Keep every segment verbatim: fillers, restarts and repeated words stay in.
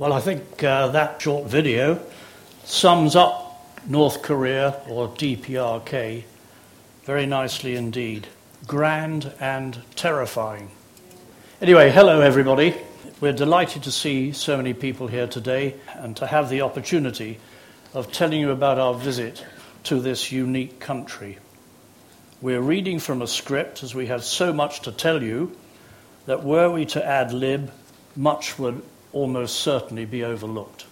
Well, I think uh, that short video sums up North Korea, or D P R K, very nicely indeed. Grand and terrifying. Anyway, hello everybody. We're delighted to see so many people here today and to have the opportunity of telling you about our visit to this unique country. We're reading from a script, as we have so much to tell you, that were we to ad lib, much would almost certainly be overlooked.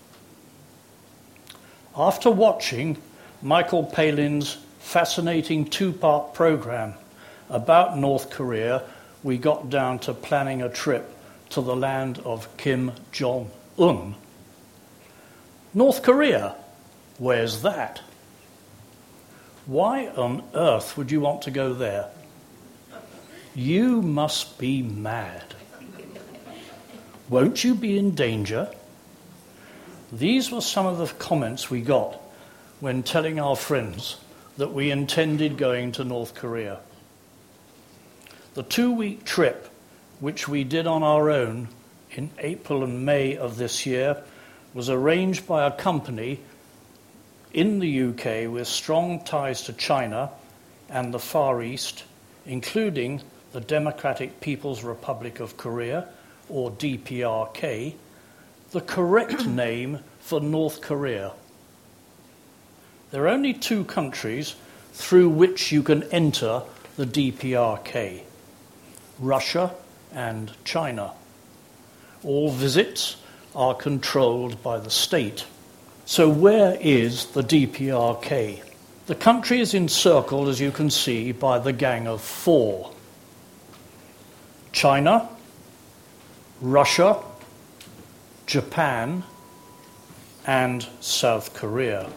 After watching Michael Palin's fascinating two-part program about North Korea, we got down to planning a trip to the land of Kim Jong-un. North Korea, where's that? Why on earth would you want to go there? You must be mad. Won't you be in danger? These were some of the comments we got when telling our friends that we intended going to North Korea. The two-week trip, which we did on our own in April and May of this year, was arranged by a company in the U K with strong ties to China and the Far East, including the Democratic People's Republic of Korea, or D P R K, the correct name for North Korea. There are only two countries through which you can enter the D P R K, Russia and China. All visits are controlled by the state. So where is the D P R K? The country is encircled, as you can see, by the Gang of Four. China, Russia, Japan, and South Korea.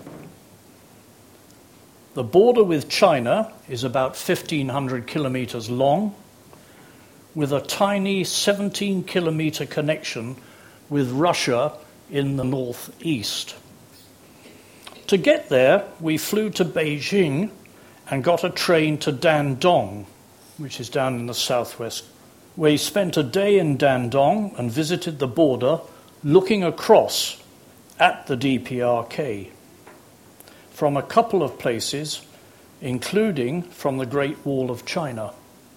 The border with China is about fifteen hundred kilometers long, with a tiny seventeen kilometer connection with Russia in the northeast. To get there, we flew to Beijing and got a train to Dandong, which is down in the southwest. We spent a day in Dandong and visited the border, looking across at the D P R K from a couple of places, including from the Great Wall of China.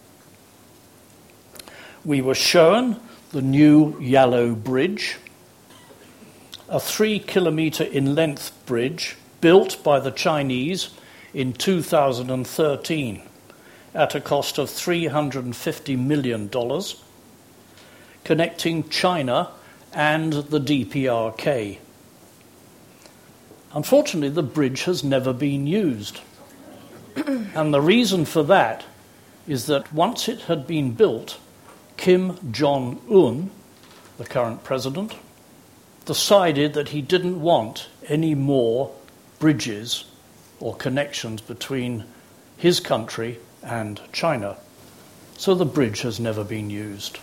We were shown the new Yallow Bridge, a three kilometer in length bridge built by the Chinese in two thousand thirteen. At a cost of three hundred fifty million dollars, connecting China and the D P R K. Unfortunately, the bridge has never been used. And the reason for that is that once it had been built, Kim Jong-un, the current president, decided that he didn't want any more bridges or connections between his country and China. So the bridge has never been used.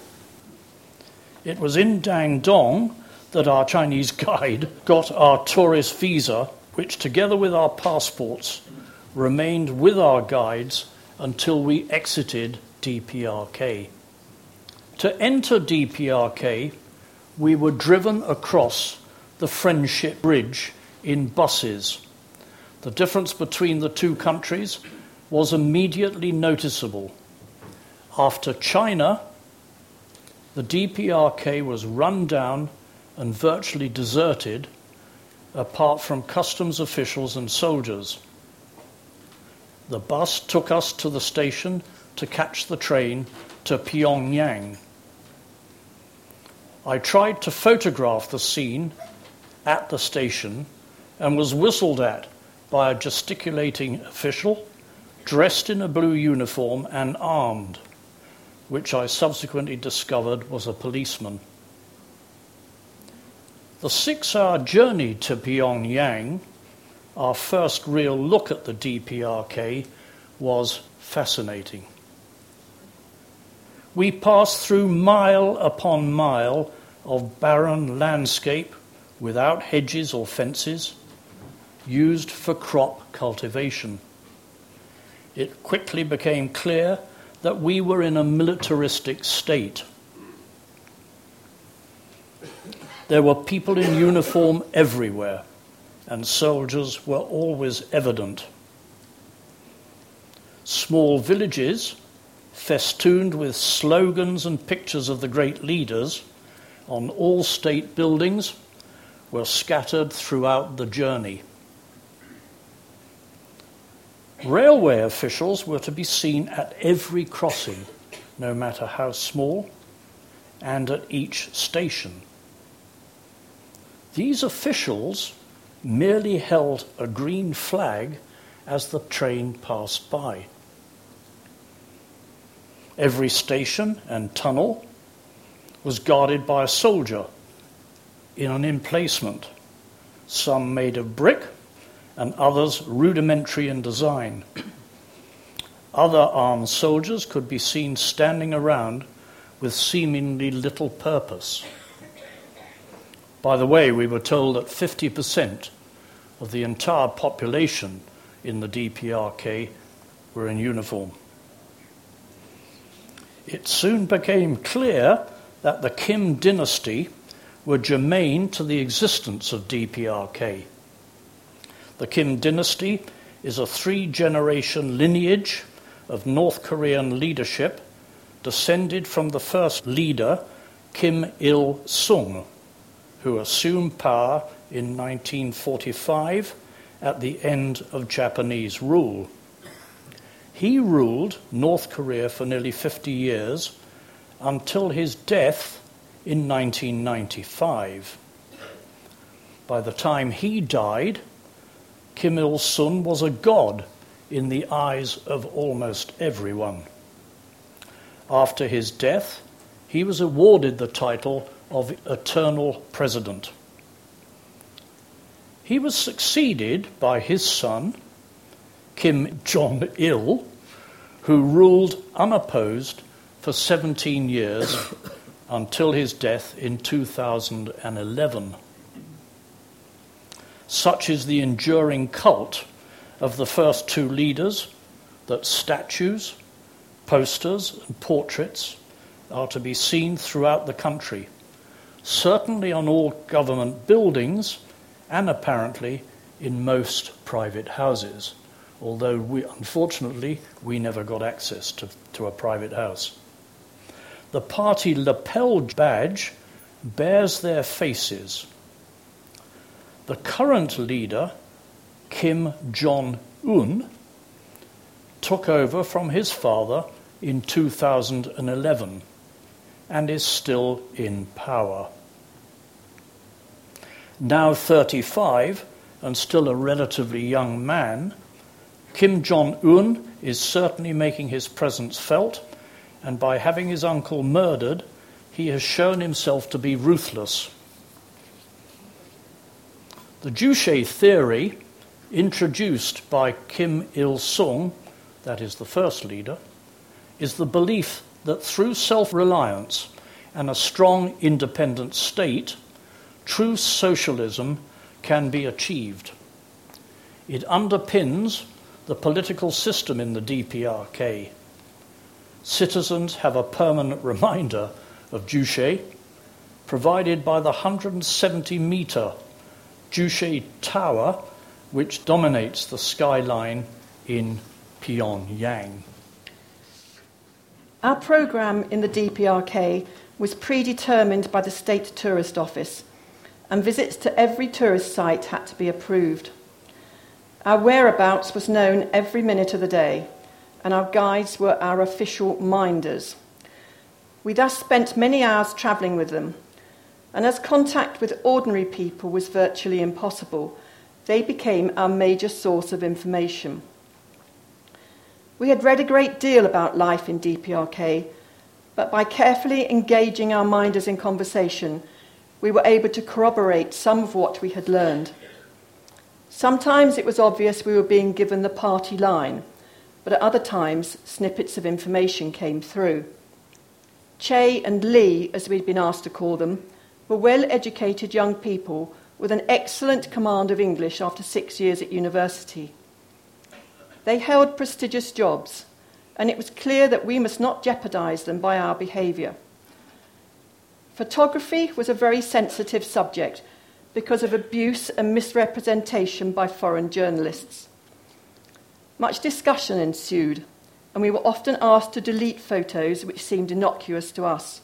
It was in Dandong that our Chinese guide got our tourist visa, which together with our passports remained with our guides until we exited D P R K. To enter D P R K, we were driven across the Friendship Bridge in buses. The difference between the two countries was immediately noticeable. After China, the D P R K was run down and virtually deserted, apart from customs officials and soldiers. The bus took us to the station to catch the train to Pyongyang. I tried to photograph the scene at the station and was whistled at by a gesticulating official dressed in a blue uniform and armed, which I subsequently discovered was a policeman. The six-hour journey to Pyongyang, our first real look at the D P R K, was fascinating. We passed through mile upon mile of barren landscape without hedges or fences, used for crop cultivation. It quickly became clear that we were in a militaristic state. There were people in uniform everywhere, and soldiers were always evident. Small villages, festooned with slogans and pictures of the great leaders on all state buildings, were scattered throughout the journey. Railway officials were to be seen at every crossing, no matter how small, and at each station. These officials merely held a green flag as the train passed by. Every station and tunnel was guarded by a soldier in an emplacement, some made of brick and others rudimentary in design. Other armed soldiers could be seen standing around with seemingly little purpose. By the way, we were told that fifty percent of the entire population in the D P R K were in uniform. It soon became clear that the Kim dynasty were germane to the existence of D P R K. The Kim dynasty is a three-generation lineage of North Korean leadership descended from the first leader, Kim Il-sung, who assumed power in nineteen forty-five at the end of Japanese rule. He ruled North Korea for nearly fifty years until his death in nineteen ninety-five. By the time he died, Kim Il-sung was a god in the eyes of almost everyone. After his death, he was awarded the title of Eternal President. He was succeeded by his son, Kim Jong-il, who ruled unopposed for seventeen years until his death in two thousand eleven. Such is the enduring cult of the first two leaders that statues, posters, and portraits are to be seen throughout the country, certainly on all government buildings and apparently in most private houses, although we, unfortunately we never got access to, to a private house. The party lapel badge bears their faces. The current leader, Kim Jong-un, took over from his father in two thousand eleven and is still in power. Now thirty-five and still a relatively young man, Kim Jong-un is certainly making his presence felt, and by having his uncle murdered, he has shown himself to be ruthless. The Juche theory, introduced by Kim Il-sung, that is the first leader, is the belief that through self-reliance and a strong independent state, true socialism can be achieved. It underpins the political system in the D P R K. Citizens have a permanent reminder of Juche, provided by the one hundred seventy metre Juche Tower, which dominates the skyline in Pyongyang. Our programme in the D P R K was predetermined by the State Tourist Office, and visits to every tourist site had to be approved. Our whereabouts was known every minute of the day, and our guides were our official minders. We thus spent many hours travelling with them, and as contact with ordinary people was virtually impossible, they became our major source of information. We had read a great deal about life in D P R K, but by carefully engaging our minders in conversation, we were able to corroborate some of what we had learned. Sometimes it was obvious we were being given the party line, but at other times snippets of information came through. Che and Lee, as we'd been asked to call them, were well-educated young people with an excellent command of English after six years at university. They held prestigious jobs, and it was clear that we must not jeopardise them by our behaviour. Photography was a very sensitive subject because of abuse and misrepresentation by foreign journalists. Much discussion ensued, and we were often asked to delete photos which seemed innocuous to us.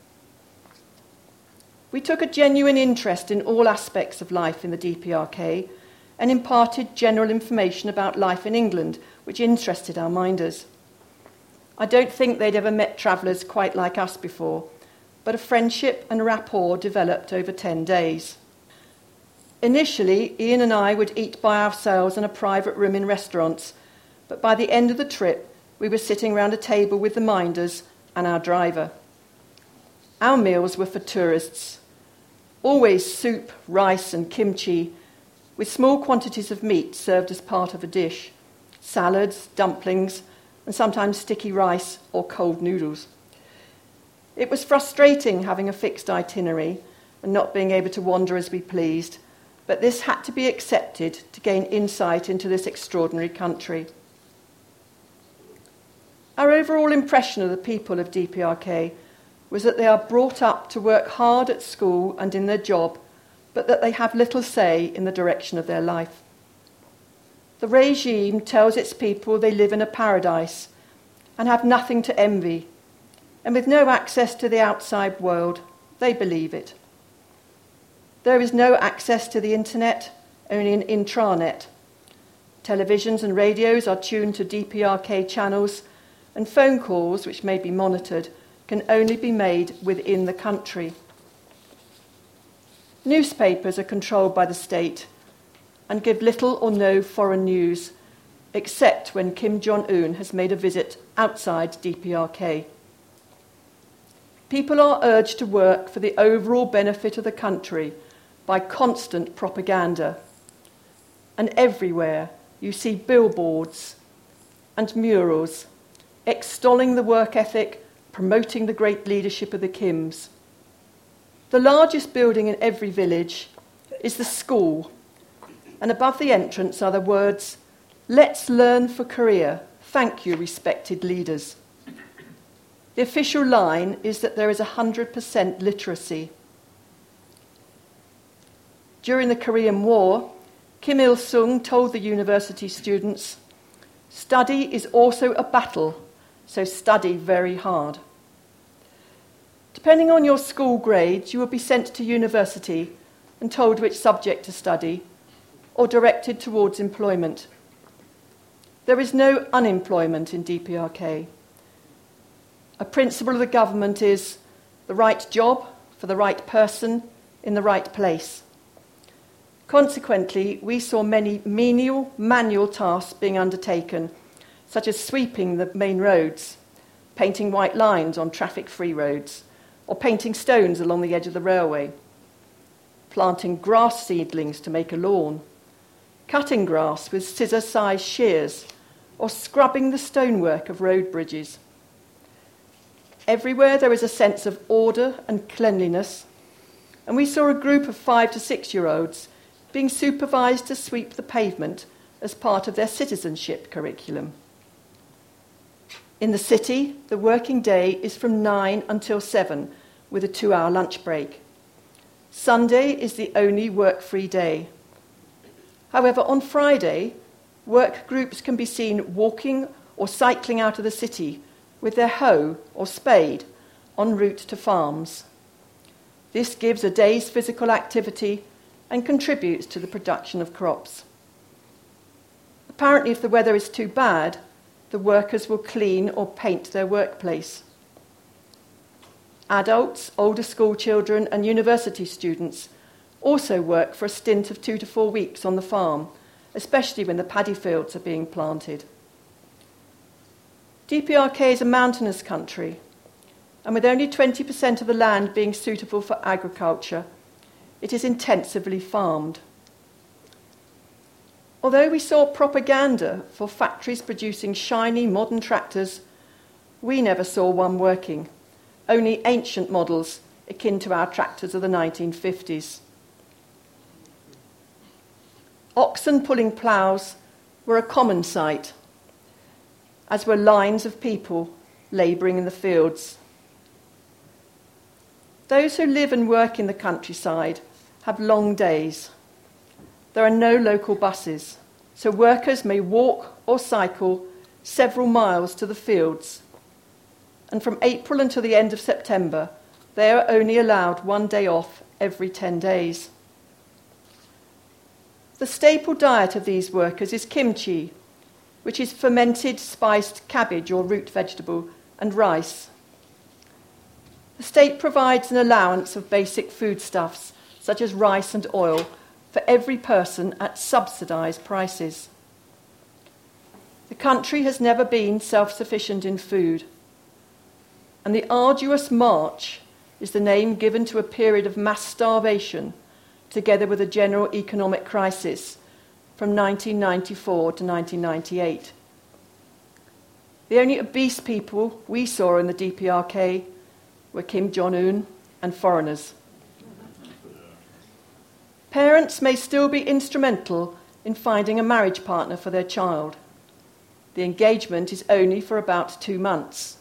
We took a genuine interest in all aspects of life in the D P R K and imparted general information about life in England, which interested our minders. I don't think they'd ever met travellers quite like us before, but a friendship and rapport developed over ten days. Initially, Ian and I would eat by ourselves in a private room in restaurants, but by the end of the trip, we were sitting round a table with the minders and our driver. Our meals were for tourists, always soup, rice and kimchi, with small quantities of meat served as part of a dish, salads, dumplings, and sometimes sticky rice or cold noodles. It was frustrating having a fixed itinerary and not being able to wander as we pleased, but this had to be accepted to gain insight into this extraordinary country. Our overall impression of the people of D P R K was that they are brought up to work hard at school and in their job, but that they have little say in the direction of their life. The regime tells its people they live in a paradise and have nothing to envy, and with no access to the outside world, they believe it. There is no access to the internet, only an intranet. Televisions and radios are tuned to D P R K channels, and phone calls, which may be monitored, can only be made within the country. Newspapers are controlled by the state and give little or no foreign news, except when Kim Jong-un has made a visit outside D P R K. People are urged to work for the overall benefit of the country by constant propaganda. And everywhere you see billboards and murals extolling the work ethic, promoting the great leadership of the Kims. The largest building in every village is the school, and above the entrance are the words, "Let's learn for Korea. Thank you, respected leaders." The official line is that there is one hundred percent literacy. During the Korean War, Kim Il-sung told the university students, "Study is also a battle, so study very hard." Depending on your school grades, you will be sent to university and told which subject to study, or directed towards employment. There is no unemployment in D P R K. A principle of the government is the right job for the right person in the right place. Consequently, we saw many menial, manual tasks being undertaken, such as sweeping the main roads, painting white lines on traffic-free roads, or painting stones along the edge of the railway, planting grass seedlings to make a lawn, cutting grass with scissor-sized shears, or scrubbing the stonework of road bridges. Everywhere there is a sense of order and cleanliness, and we saw a group of five to six-year-olds being supervised to sweep the pavement as part of their citizenship curriculum. In the city, the working day is from nine until seven, with a two-hour lunch break. Sunday is the only work-free day. However, on Friday, work groups can be seen walking or cycling out of the city with their hoe or spade en route to farms. This gives a day's physical activity and contributes to the production of crops. Apparently, if the weather is too bad, the workers will clean or paint their workplace. Adults, older school children and university students also work for a stint of two to four weeks on the farm, especially when the paddy fields are being planted. D P R K is a mountainous country, and with only twenty percent of the land being suitable for agriculture, it is intensively farmed. Although we saw propaganda for factories producing shiny modern tractors, we never saw one working, only ancient models akin to our tractors of the nineteen fifties. Oxen pulling ploughs were a common sight, as were lines of people labouring in the fields. Those who live and work in the countryside have long days. There are no local buses, so workers may walk or cycle several miles to the fields. And from April until the end of September, they are only allowed one day off every ten days. The staple diet of these workers is kimchi, which is fermented spiced cabbage or root vegetable, and rice. The state provides an allowance of basic foodstuffs, such as rice and oil, for every person at subsidised prices. The country has never been self-sufficient in food, and the arduous march is the name given to a period of mass starvation, together with a general economic crisis from nineteen ninety-four to nineteen ninety-eight. The only obese people we saw in the D P R K were Kim Jong-un and foreigners. Parents may still be instrumental in finding a marriage partner for their child. The engagement is only for about two months.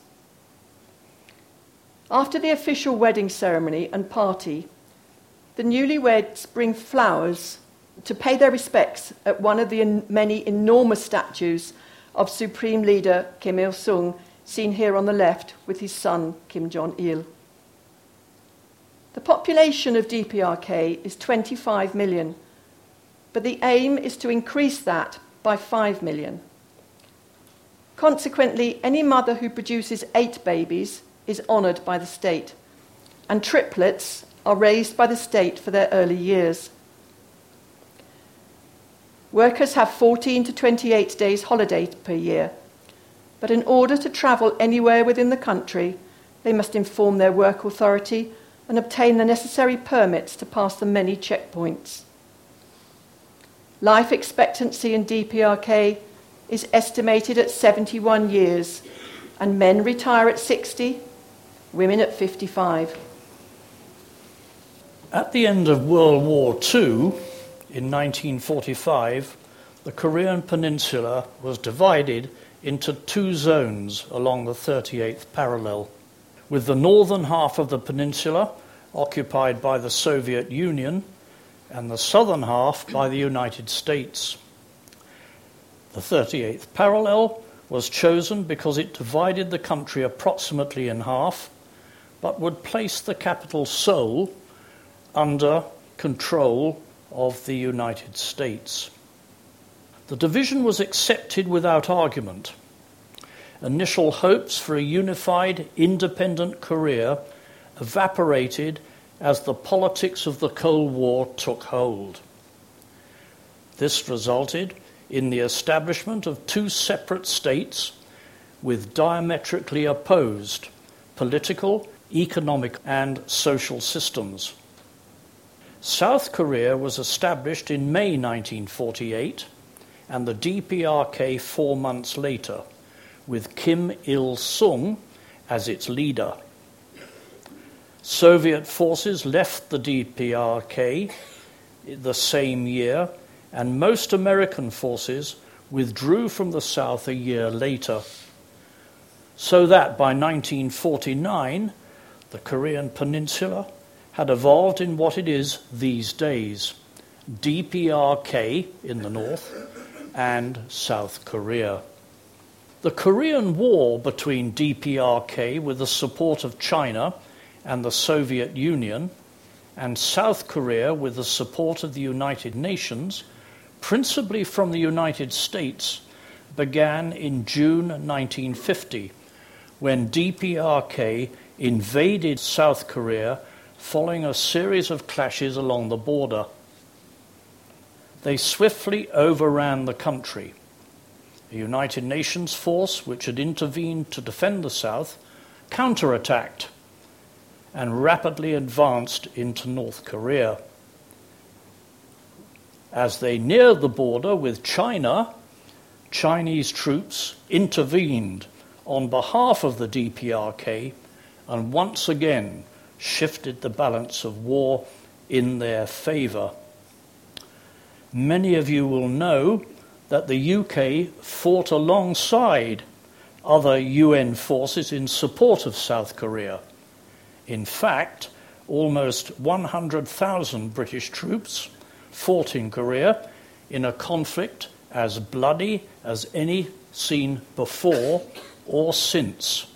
After the official wedding ceremony and party, the newlyweds bring flowers to pay their respects at one of the many enormous statues of Supreme Leader Kim Il-sung, seen here on the left with his son Kim Jong-il. The population of D P R K is twenty-five million, but the aim is to increase that by five million. Consequently, any mother who produces eight babies is honoured by the state, and triplets are raised by the state for their early years. Workers have fourteen to twenty-eight days holiday per year, but in order to travel anywhere within the country, they must inform their work authority and obtain the necessary permits to pass the many checkpoints. Life expectancy in D P R K is estimated at seventy-one years, and men retire at sixty, women at fifty-five. At the end of World War Two, in nineteen forty-five, the Korean peninsula was divided into two zones along the thirty-eighth parallel, with the northern half of the peninsula occupied by the Soviet Union and the southern half by the United States. The thirty-eighth parallel was chosen because it divided the country approximately in half, but would place the capital Seoul under control of the United States. The division was accepted without argument. Initial hopes for a unified, independent Korea evaporated as the politics of the Cold War took hold. This resulted in the establishment of two separate states with diametrically opposed political, economic, and social systems. South Korea was established in May nineteen forty-eight, and the D P R K four months later, with Kim Il-sung as its leader. Soviet forces left the D P R K the same year, and most American forces withdrew from the South a year later, so that by nineteen forty-nine, the Korean peninsula had evolved in what it is these days, D P R K in the north and South Korea. The Korean War between D P R K with the support of China and the Soviet Union, and South Korea with the support of the United Nations, principally from the United States, began in June nineteen fifty, when D P R K invaded South Korea following a series of clashes along the border. They swiftly overran the country. The United Nations force, which had intervened to defend the South, counterattacked and rapidly advanced into North Korea. As they neared the border with China, Chinese troops intervened on behalf of the D P R K and once again shifted the balance of war in their favour. Many of you will know that the U K fought alongside other U N forces in support of South Korea. In fact, almost one hundred thousand British troops fought in Korea in a conflict as bloody as any seen before or since.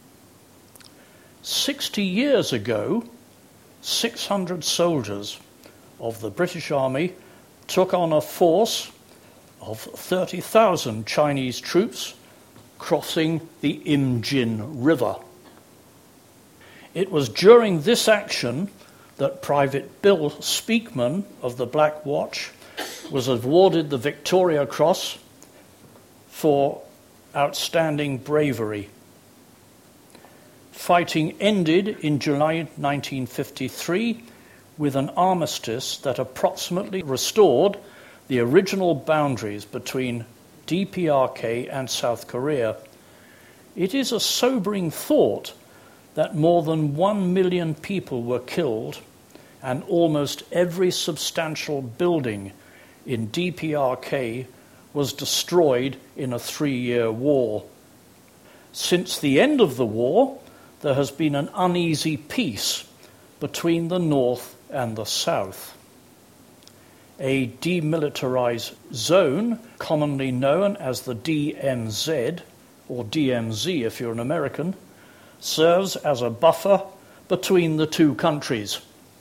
Sixty years ago, six hundred soldiers of the British Army took on a force of thirty thousand Chinese troops crossing the Imjin River. It was during this action that Private Bill Speakman of the Black Watch was awarded the Victoria Cross for outstanding bravery. Fighting ended in July nineteen fifty-three with an armistice that approximately restored the original boundaries between D P R K and South Korea. It is a sobering thought that more than one million people were killed and almost every substantial building in D P R K was destroyed in a three-year war. Since the end of the war, there has been an uneasy peace between the North and the South. A demilitarized zone, commonly known as the D M Z, or D M Z if you're an American, serves as a buffer between the two countries.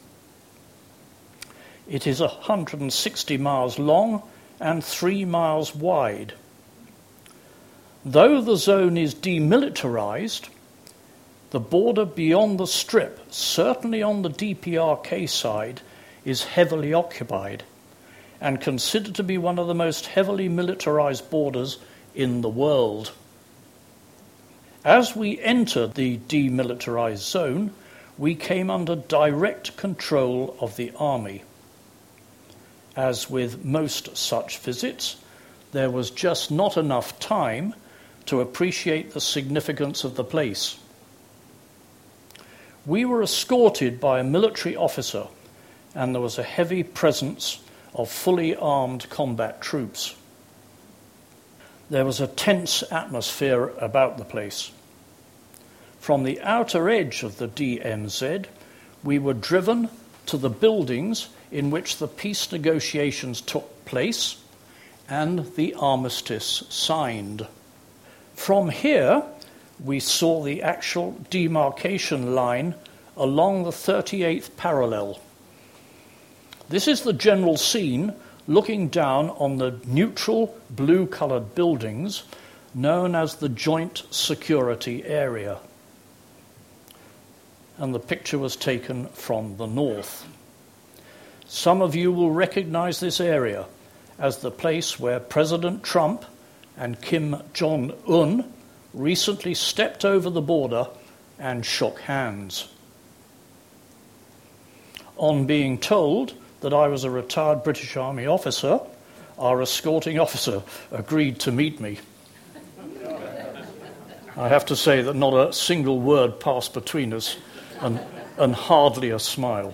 It is one hundred sixty miles long and three miles wide. Though the zone is demilitarized, the border beyond the strip, certainly on the D P R K side, is heavily occupied and considered to be one of the most heavily militarized borders in the world. As we entered the demilitarized zone, we came under direct control of the army. As with most such visits, there was just not enough time to appreciate the significance of the place. We were escorted by a military officer, and there was a heavy presence of fully armed combat troops. There was a tense atmosphere about the place. From the outer edge of the D M Z, we were driven to the buildings in which the peace negotiations took place and the armistice signed. From here, we saw the actual demarcation line along the thirty-eighth parallel. This is the general scene looking down on the neutral blue-coloured buildings known as the Joint Security Area. And the picture was taken from the north. Some of you will recognize this area as the place where President Trump and Kim Jong-un recently stepped over the border and shook hands. On being told that I was a retired British Army officer, our escorting officer agreed to meet me. I have to say that not a single word passed between us, and, and hardly a smile.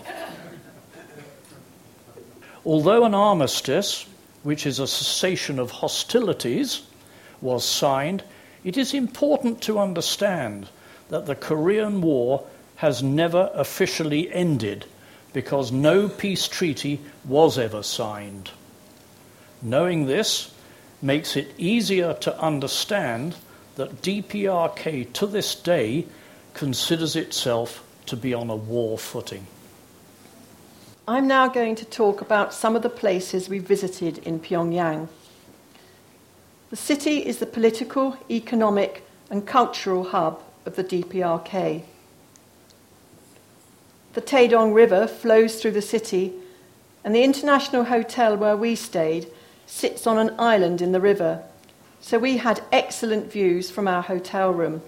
Although an armistice, which is a cessation of hostilities, was signed, it is important to understand that the Korean War has never officially ended because no peace treaty was ever signed. Knowing this makes it easier to understand that D P R K to this day considers itself to be on a war footing. I'm now going to talk about some of the places we visited in Pyongyang. The city is the political, economic and cultural hub of the D P R K. The Taedong River flows through the city, and the international hotel where we stayed sits on an island in the river, so we had excellent views from our hotel room.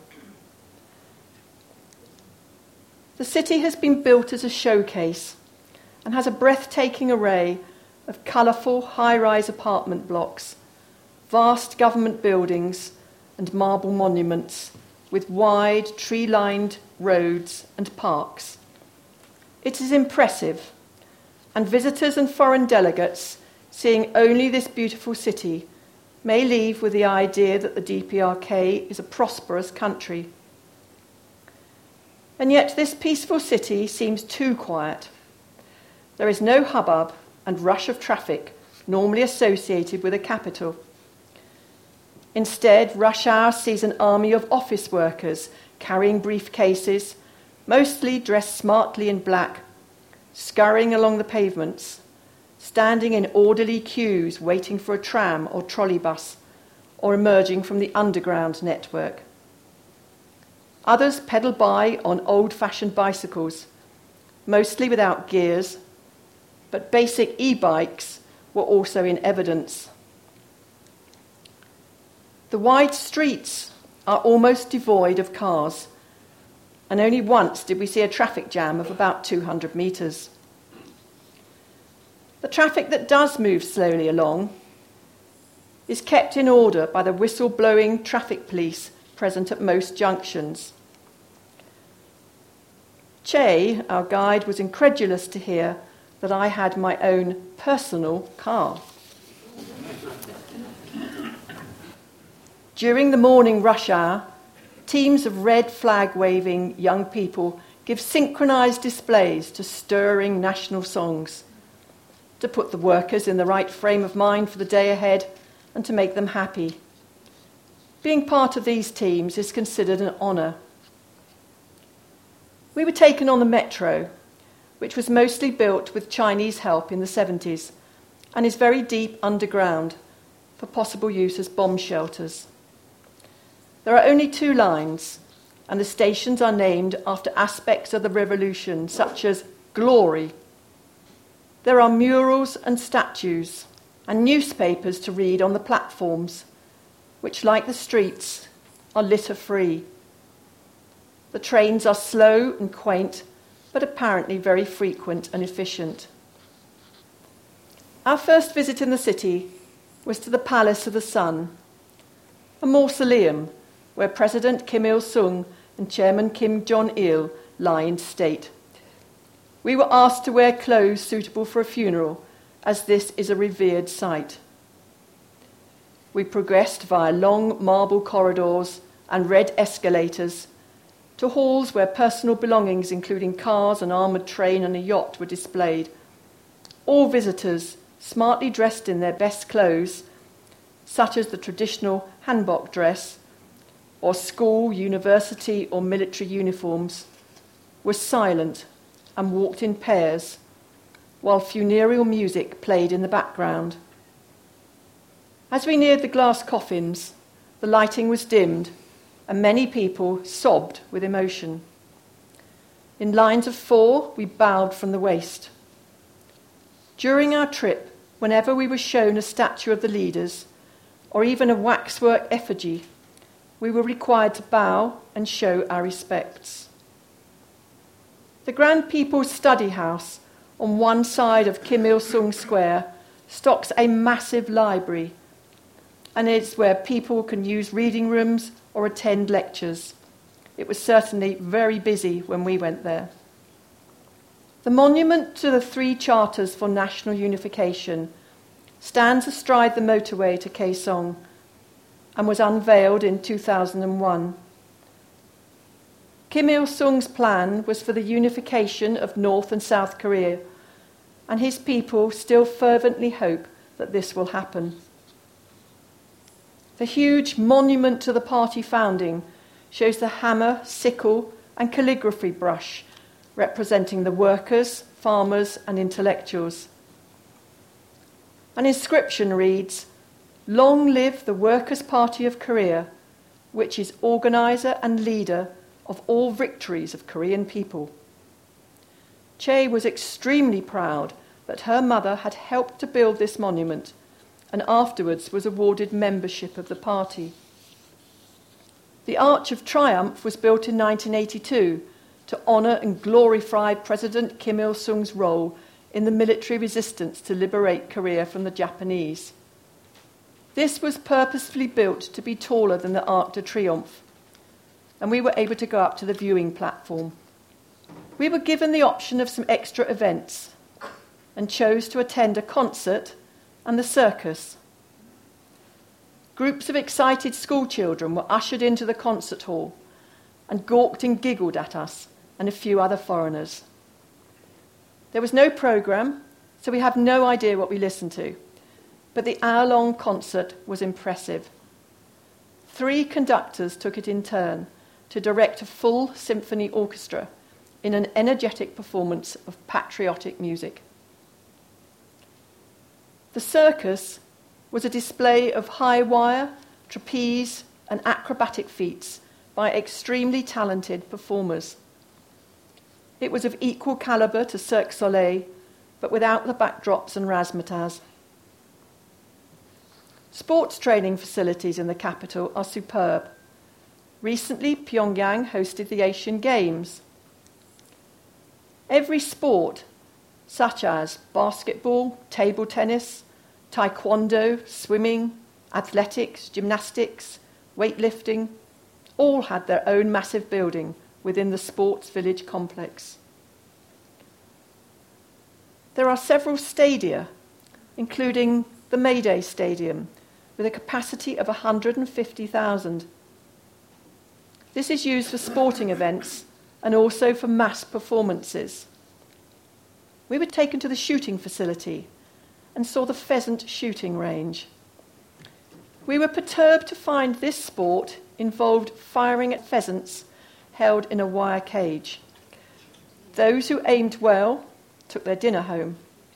The city has been built as a showcase and has a breathtaking array of colourful high-rise apartment blocks, vast government buildings and marble monuments with wide tree-lined roads and parks. It is impressive, and visitors and foreign delegates seeing only this beautiful city may leave with the idea that the D P R K is a prosperous country. And yet this peaceful city seems too quiet. There is no hubbub and rush of traffic normally associated with a capital. Instead, rush hour sees an army of office workers carrying briefcases, mostly dressed smartly in black, scurrying along the pavements, standing in orderly queues waiting for a tram or trolley bus, or emerging from the underground network. Others pedal by on old-fashioned bicycles, mostly without gears, but basic e-bikes were also in evidence. The wide streets are almost devoid of cars, and only once did we see a traffic jam of about two hundred metres. The traffic that does move slowly along is kept in order by the whistle-blowing traffic police present at most junctions. Che, our guide, was incredulous to hear that I had my own personal car. During the morning rush hour, teams of red flag-waving young people give synchronised displays to stirring national songs, to put the workers in the right frame of mind for the day ahead and to make them happy. Being part of these teams is considered an honour. We were taken on the metro, which was mostly built with Chinese help in the seventies and is very deep underground for possible use as bomb shelters. There are only two lines, and the stations are named after aspects of the revolution, such as glory. There are murals and statues and newspapers to read on the platforms, which, like the streets, are litter-free. The trains are slow and quaint, but apparently very frequent and efficient. Our first visit in the city was to the Palace of the Sun, a mausoleum where President Kim Il-sung and Chairman Kim Jong-il lie in state. We were asked to wear clothes suitable for a funeral, as this is a revered site. We progressed via long marble corridors and red escalators to halls where personal belongings, including cars, an armoured train and a yacht, were displayed. All visitors, smartly dressed in their best clothes, such as the traditional hanbok dress, or school, university or military uniforms, were silent and walked in pairs, while funereal music played in the background. As we neared the glass coffins, the lighting was dimmed, and many people sobbed with emotion. In lines of four, we bowed from the waist. During our trip, whenever we were shown a statue of the leaders, or even a waxwork effigy, we were required to bow and show our respects. The Grand People's Study House on one side of Kim Il-sung Square stocks a massive library, and it's where people can use reading rooms or attend lectures. It was certainly very busy when we went there. The monument to the three charters for national unification stands astride the motorway to Kaesong and was unveiled in two thousand one. Kim Il-sung's plan was for the unification of North and South Korea, and his people still fervently hope that this will happen. The huge monument to the party founding shows the hammer, sickle, and calligraphy brush representing the workers, farmers, and intellectuals. An inscription reads, "Long live the Workers' Party of Korea, which is organizer and leader of all victories of Korean people." Che was extremely proud that her mother had helped to build this monument, and afterwards was awarded membership of the party. The Arch of Triumph was built in nineteen eighty-two to honour and glorify President Kim Il-sung's role in the military resistance to liberate Korea from the Japanese. This was purposefully built to be taller than the Arc de Triomphe, and we were able to go up to the viewing platform. We were given the option of some extra events and chose to attend a concert and the circus. Groups of excited school children were ushered into the concert hall and gawked and giggled at us and a few other foreigners. There was no programme, so we have no idea what we listened to, but the hour-long concert was impressive. Three conductors took it in turn to direct a full symphony orchestra in an energetic performance of patriotic music. The circus was a display of high wire, trapeze, and acrobatic feats by extremely talented performers. It was of equal calibre to Cirque du Soleil, but without the backdrops and razzmatazz. Sports training facilities in the capital are superb. Recently, Pyongyang hosted the Asian Games. Every sport, such as basketball, table tennis, taekwondo, swimming, athletics, gymnastics, weightlifting, all had their own massive building within the Sports Village complex. There are several stadia, including the Mayday Stadium, with a capacity of one hundred fifty thousand. This is used for sporting events and also for mass performances. We were taken to the shooting facility and saw the pheasant shooting range. We were perturbed to find this sport involved firing at pheasants held in a wire cage. Those who aimed well took their dinner home.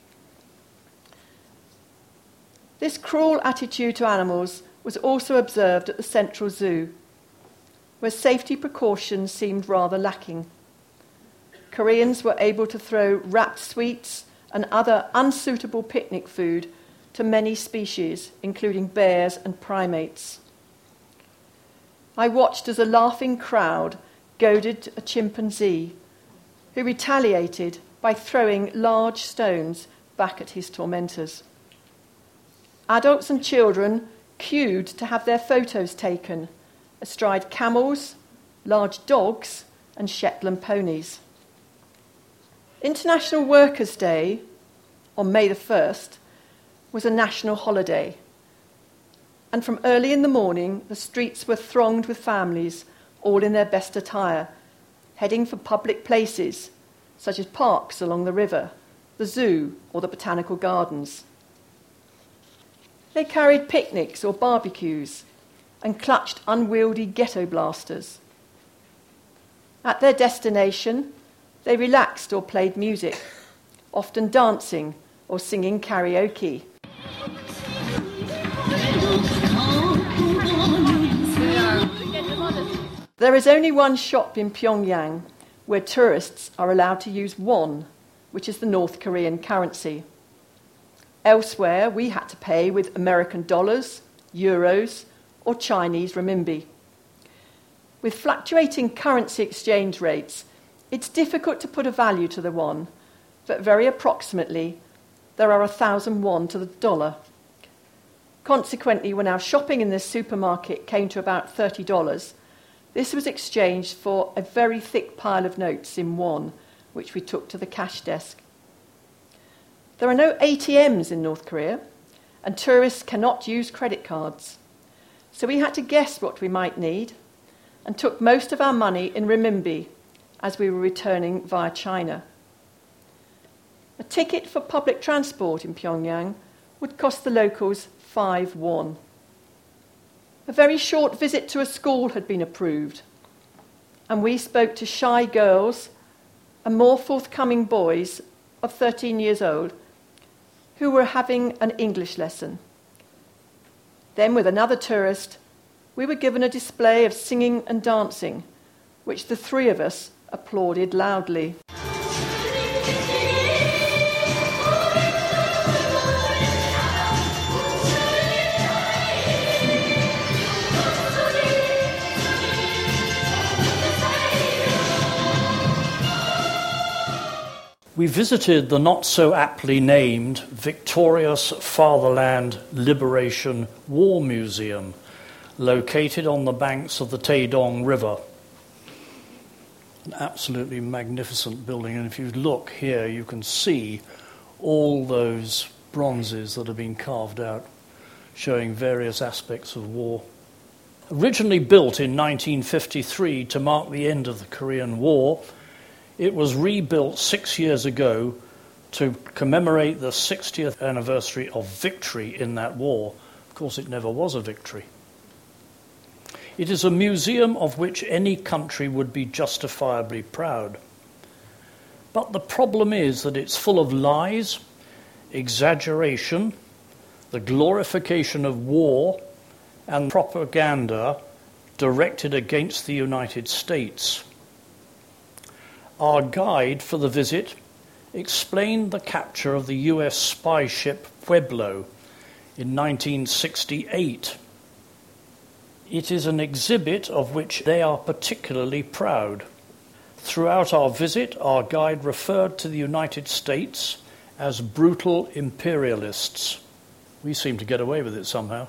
This cruel attitude to animals was also observed at the Central Zoo, where safety precautions seemed rather lacking. Koreans were able to throw wrapped sweets and other unsuitable picnic food to many species, including bears and primates. I watched as a laughing crowd goaded a chimpanzee, who retaliated by throwing large stones back at his tormentors. Adults and children queued to have their photos taken, astride camels, large dogs, and Shetland ponies. International Workers' Day, on May the first, was a national holiday, and from early in the morning the streets were thronged with families, all in their best attire, heading for public places, such as parks along the river, the zoo, or the botanical gardens. They carried picnics or barbecues and clutched unwieldy ghetto blasters. At their destination, they relaxed or played music, often dancing or singing karaoke. There is only one shop in Pyongyang where tourists are allowed to use won, which is the North Korean currency. Elsewhere, we had to pay with American dollars, euros, or Chinese renminbi. With fluctuating currency exchange rates, it's difficult to put a value to the won, but very approximately, there are a thousand won to the dollar. Consequently, when our shopping in this supermarket came to about thirty dollars, this was exchanged for a very thick pile of notes in won, which we took to the cash desk. There are no A T Ms in North Korea, and tourists cannot use credit cards. So we had to guess what we might need, and took most of our money in renminbi as we were returning via China. A ticket for public transport in Pyongyang would cost the locals five won. A very short visit to a school had been approved, and we spoke to shy girls and more forthcoming boys of thirteen years old who were having an English lesson. Then, with another tourist, we were given a display of singing and dancing, which the three of us applauded loudly. We visited the not-so-aptly named Victorious Fatherland Liberation War Museum, located on the banks of the Taedong River. An absolutely magnificent building, and if you look here, you can see all those bronzes that have been carved out, showing various aspects of war. Originally built in nineteen fifty-three to mark the end of the Korean War, It was rebuilt six years ago to commemorate the sixtieth anniversary of victory in that war. Of course, it never was a victory. It is a museum of which any country would be justifiably proud. But the problem is that it's full of lies, exaggeration, the glorification of war, and propaganda directed against the United States. Our guide for the visit explained the capture of the U S spy ship Pueblo in nineteen sixty-eight. It is an exhibit of which they are particularly proud. Throughout our visit, our guide referred to the United States as brutal imperialists. We seem to get away with it somehow.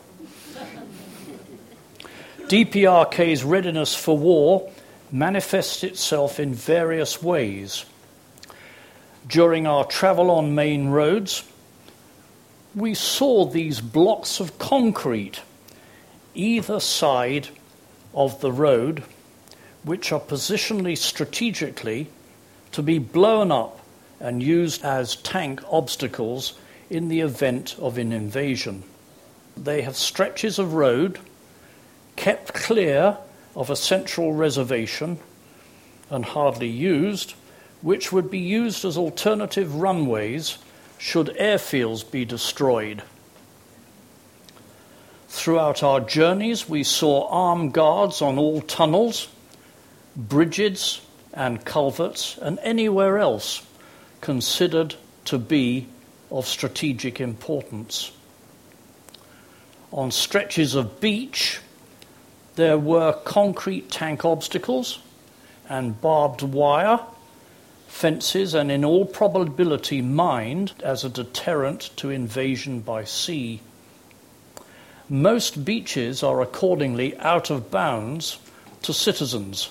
D P R K's readiness for war manifests itself in various ways. During our travel on main roads, we saw these blocks of concrete either side of the road, which are positionally strategically to be blown up and used as tank obstacles in the event of an invasion. They have stretches of road kept clear of a central reservation and hardly used, which would be used as alternative runways should airfields be destroyed. Throughout our journeys, we saw armed guards on all tunnels, bridges and culverts, and anywhere else considered to be of strategic importance. On stretches of beach, there were concrete tank obstacles and barbed wire, fences, and in all probability mined as a deterrent to invasion by sea. Most beaches are accordingly out of bounds to citizens.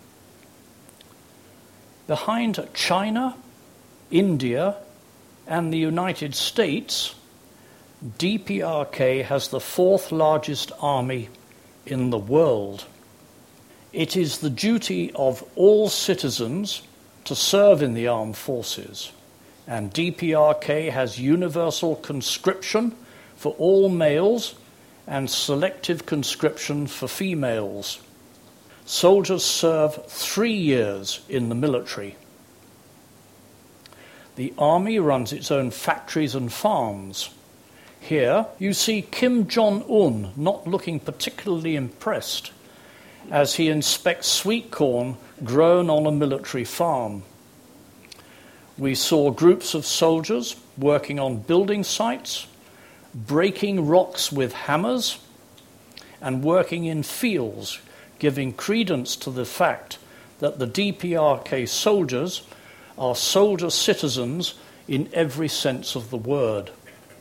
Behind China, India, and the United States, D P R K has the fourth largest army in the world. It is the duty of all citizens to serve in the armed forces, and D P R K has universal conscription for all males and selective conscription for females. Soldiers serve three years in the military. The army runs its own factories and farms. Here you see Kim Jong-un not looking particularly impressed as he inspects sweet corn grown on a military farm. We saw groups of soldiers working on building sites, breaking rocks with hammers, and working in fields, giving credence to the fact that the D P R K soldiers are soldier citizens in every sense of the word.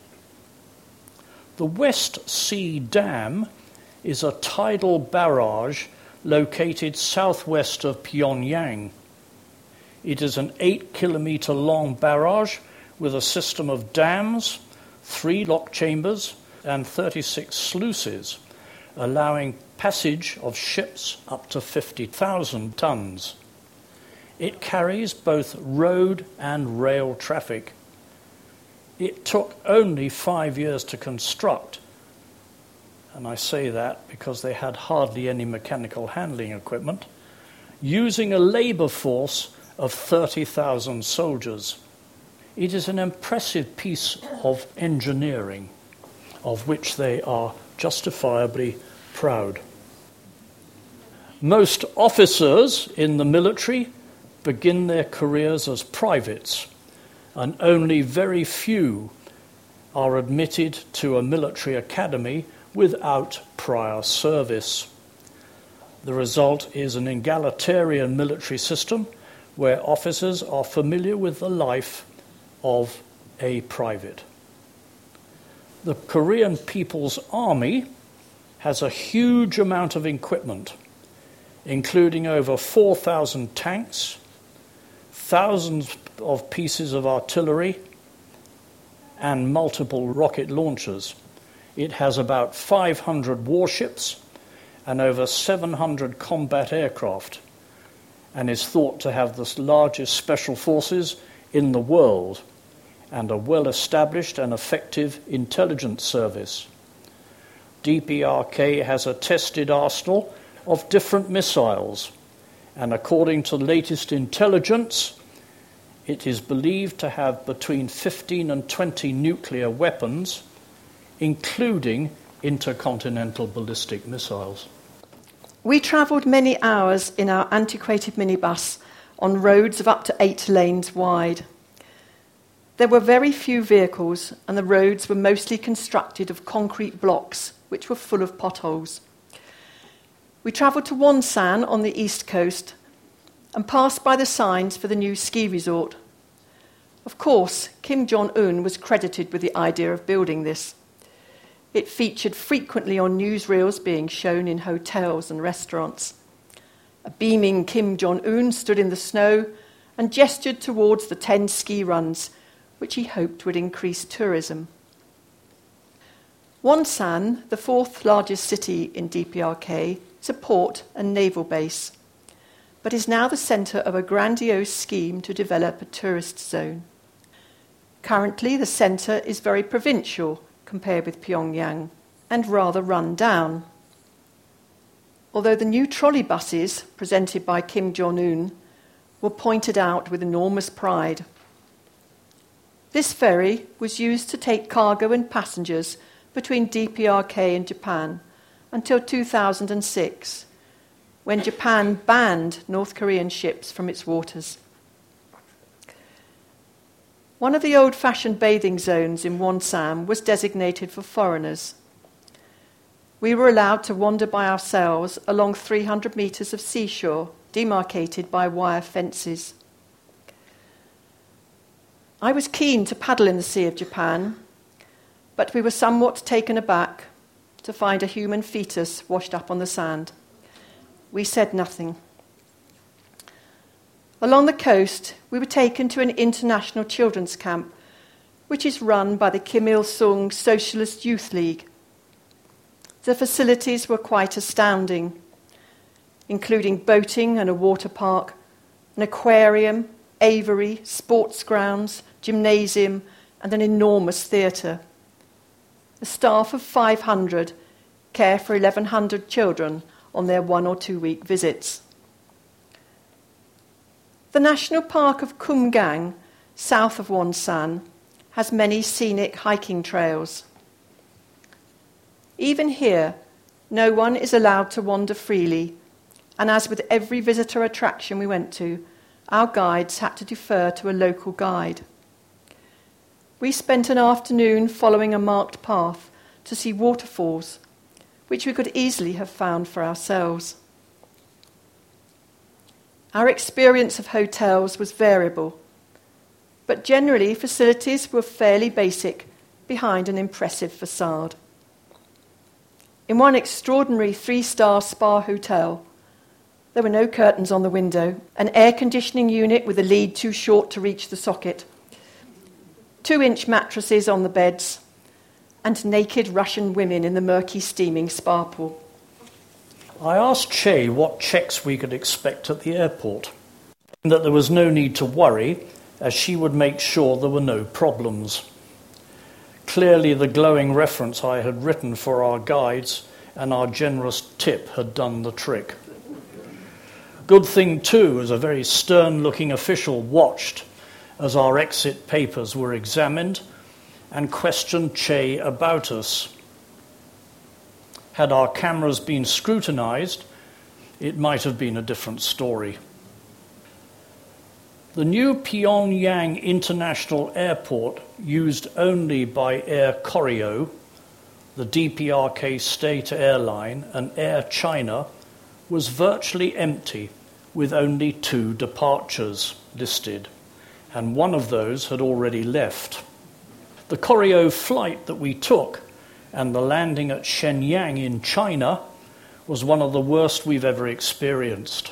The West Sea Dam is a tidal barrage located southwest of Pyongyang. It is an eight kilometre long barrage with a system of dams, three lock chambers, and thirty-six sluices, allowing passage of ships up to fifty thousand tons. It carries both road and rail traffic. It took only five years to construct, and I say that because they had hardly any mechanical handling equipment, using a labour force of thirty thousand soldiers. It is an impressive piece of engineering, of which they are justifiably proud. Most officers in the military begin their careers as privates, and only very few are admitted to a military academy without prior service. The result is an egalitarian military system where officers are familiar with the life of a private. The Korean People's Army has a huge amount of equipment, including over four thousand tanks, thousands of pieces of artillery, and multiple rocket launchers. It has about five hundred warships and over seven hundred combat aircraft, and is thought to have the largest special forces in the world and a well-established and effective intelligence service. D P R K has a tested arsenal of different missiles, and according to the latest intelligence, it is believed to have between fifteen and twenty nuclear weapons, including intercontinental ballistic missiles. We travelled many hours in our antiquated minibus on roads of up to eight lanes wide. There were very few vehicles, and the roads were mostly constructed of concrete blocks, which were full of potholes. We travelled to Wonsan on the east coast and passed by the signs for the new ski resort. Of course, Kim Jong-un was credited with the idea of building this. It featured frequently on newsreels being shown in hotels and restaurants. A beaming Kim Jong-un stood in the snow and gestured towards the ten ski runs, which he hoped would increase tourism. Wonsan, the fourth largest city in D P R K, is a port and naval base, but is now the centre of a grandiose scheme to develop a tourist zone. Currently, the centre is very provincial compared with Pyongyang and rather run down. Although the new trolley buses presented by Kim Jong-un were pointed out with enormous pride. This ferry was used to take cargo and passengers between D P R K and Japan until two thousand six, when Japan banned North Korean ships from its waters. One of the old-fashioned bathing zones in Wonsan was designated for foreigners. We were allowed to wander by ourselves along three hundred metres of seashore, demarcated by wire fences. I was keen to paddle in the Sea of Japan, but we were somewhat taken aback to find a human fetus washed up on the sand. We said nothing. Along the coast, we were taken to an international children's camp, which is run by the Kim Il-sung Socialist Youth League. The facilities were quite astounding, including boating and a water park, an aquarium, aviary, sports grounds, gymnasium, and an enormous theatre. A staff of five hundred care for eleven hundred children on their one or two week visits. The National Park of Kumgang, south of Wonsan, has many scenic hiking trails. Even here, no one is allowed to wander freely, and as with every visitor attraction we went to, our guides had to defer to a local guide. We spent an afternoon following a marked path to see waterfalls, which we could easily have found for ourselves. Our experience of hotels was variable, but generally facilities were fairly basic behind an impressive facade. In one extraordinary three-star spa hotel, there were no curtains on the window, an air conditioning unit with a lead too short to reach the socket, two-inch mattresses on the beds, and naked Russian women in the murky, steaming spa pool. I asked Che what checks we could expect at the airport, and that there was no need to worry, as she would make sure there were no problems. Clearly, the glowing reference I had written for our guides and our generous tip had done the trick. Good thing, too, as a very stern-looking official watched as our exit papers were examined and questioned Che about us. Had our cameras been scrutinized, it might have been a different story. The new Pyongyang International Airport, used only by Air Koryo, the D P R K state airline, and Air China, was virtually empty, with only two departures listed, and one of those had already left. The Koryo flight that we took and the landing at Shenyang in China was one of the worst we've ever experienced.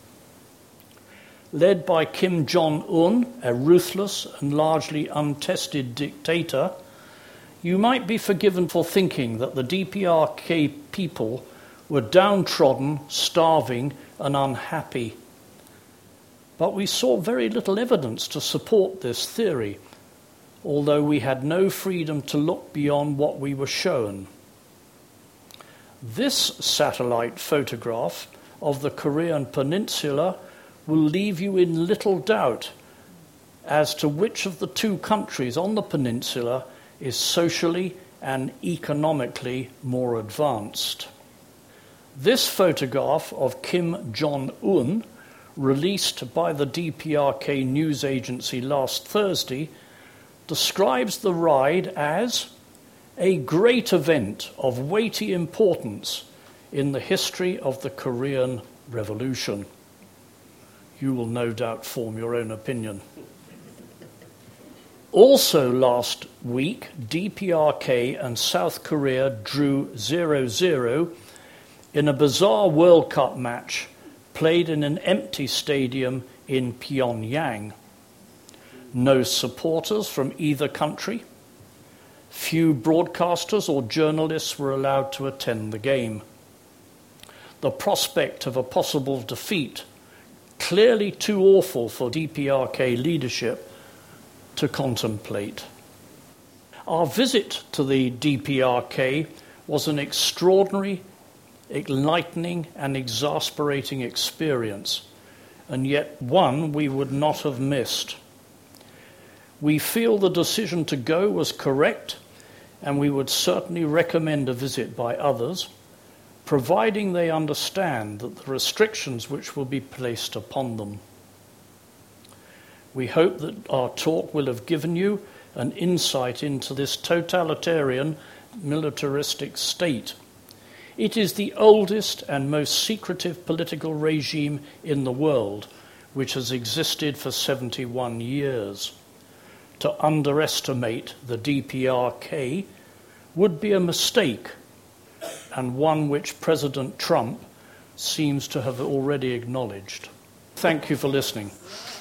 Led by Kim Jong-un, a ruthless and largely untested dictator, you might be forgiven for thinking that the D P R K people were downtrodden, starving, and unhappy. But we saw very little evidence to support this theory, although we had no freedom to look beyond what we were shown. This satellite photograph of the Korean Peninsula will leave you in little doubt as to which of the two countries on the peninsula is socially and economically more advanced. This photograph of Kim Jong-un, released by the D P R K news agency last Thursday, describes the ride as a great event of weighty importance in the history of the Korean Revolution. You will no doubt form your own opinion. Also last week, D P R K and South Korea drew zero zero in a bizarre World Cup match played in an empty stadium in Pyongyang. No supporters from either country. Few broadcasters or journalists were allowed to attend the game. The prospect of a possible defeat, clearly too awful for D P R K leadership to contemplate. Our visit to the D P R K was an extraordinary, enlightening and exasperating experience, and yet one we would not have missed. We feel the decision to go was correct, and we would certainly recommend a visit by others, providing they understand that the restrictions which will be placed upon them. We hope that our talk will have given you an insight into this totalitarian, militaristic state. It is the oldest and most secretive political regime in the world, which has existed for seventy-one years. To underestimate the D P R K would be a mistake, and one which President Trump seems to have already acknowledged. Thank you for listening.